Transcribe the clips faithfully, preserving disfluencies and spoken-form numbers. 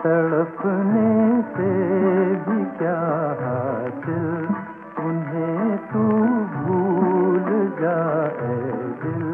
तड़पने से भी क्या हासिल, उन्हें तू भूल जाए दिल।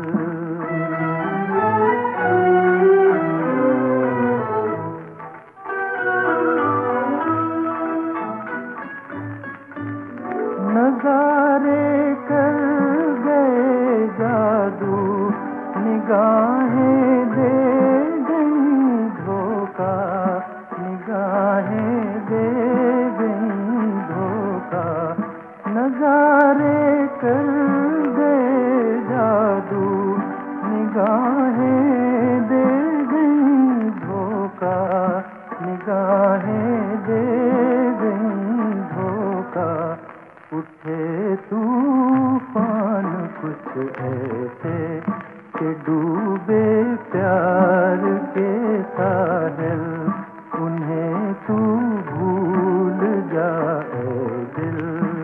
नजारे कर गए जादू, निगाहें दे गई धोखा, निगाहें दे गई धोखा। नजारे कर गए जादू, निगाहें दे गई धोखा, निगाहें दे गई धोखा। उठे तूफान कुछ ऐसे कि डूबे प्यार के साहिल, उन्हें तू भूल जाए दिल।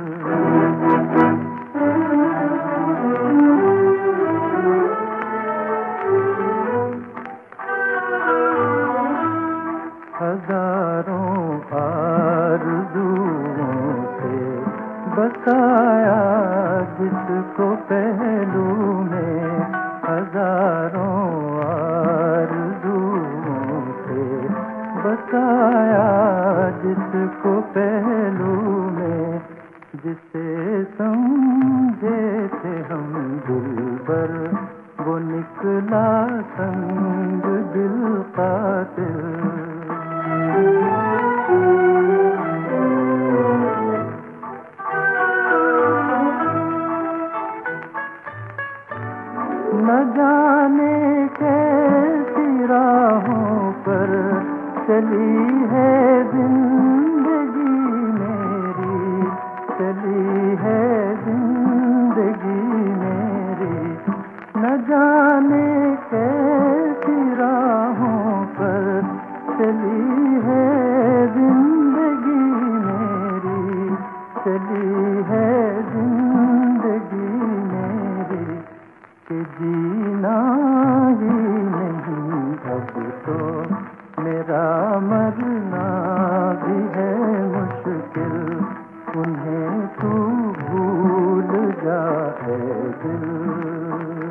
हजारों आरज़ुओं से बसाया जिसको पहलू में, हजारों आरज़ुओं से बसाया जिसको पहलू में। जिसे समझे थे हम दिलबर, वो निकला संग दिल कातिल। न जाने कैसी राहों पर चली है जिंदगी मेरी, चली है जिंदगी मेरी। न जाने कैसी राहों पर चली है जिंदगी मेरी, चली है जिंदगी मेरी। कि जीना ही नहीं अब तो मेरा मरना भी है मुश्किल, उन्हें तू भूल जाए दिल।